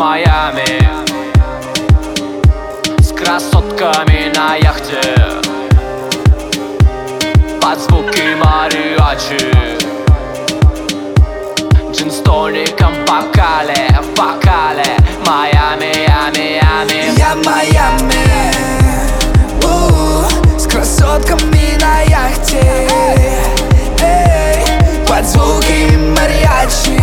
Майами с красотками на яхте под звуки мариачи, джин с тоником в бокале, Майами, Майами. Я в Майами, с красотками на яхте, под звуки мариачи,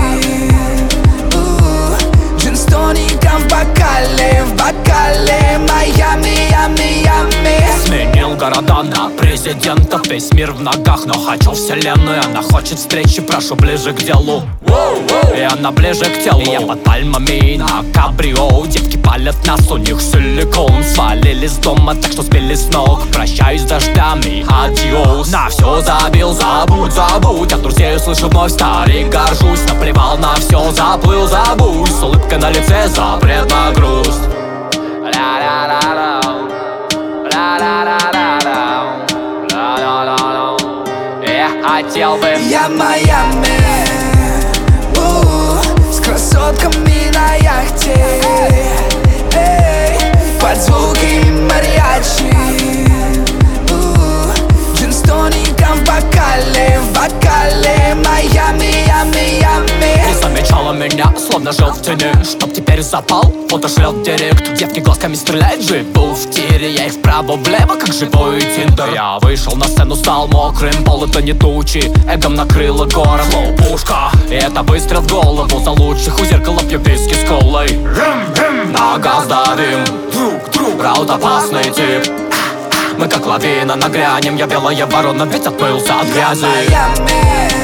джин с тоником в бокале, Майами, Майами. Сменил города на президентов, весь мир в ногах, но хочу вселенную. Она хочет встречи, прошу ближе к делу. И она ближе к телу. Я под пальмами на кабрио, девки палят нас, у них силикон. Свалили с дома, так что сбили с ног. Прощаюсь с дождями, адиос. На все забил, забудь. От друзей слышу вновь старик, горжусь. Наплевал на все, заплыл, забудь. С улыбкой на лице, запрет на грусть. Я хотел бы. Я в Майами, с красотками на яхте, под звуки мариачи, джин с тоником в бокале, Майами, Майами. Ты замечала меня, словно жил в тени, чтоб теперь запал, фото шлет в директ. Девки глазками стреляют, живу в тире. Я их вправо-влево, как живой тиндер. Я вышел на сцену, стал мокрым, пол это не тучи. Эгом накрыло город, лоу-пушка. И это выстрел в голову, за лучших у зеркала пью виски с колой. На газ давим, друг, раут опасный тип. Мы как лавина нагрянем, я белая ворона, ведь отмылся от грязи. Майами,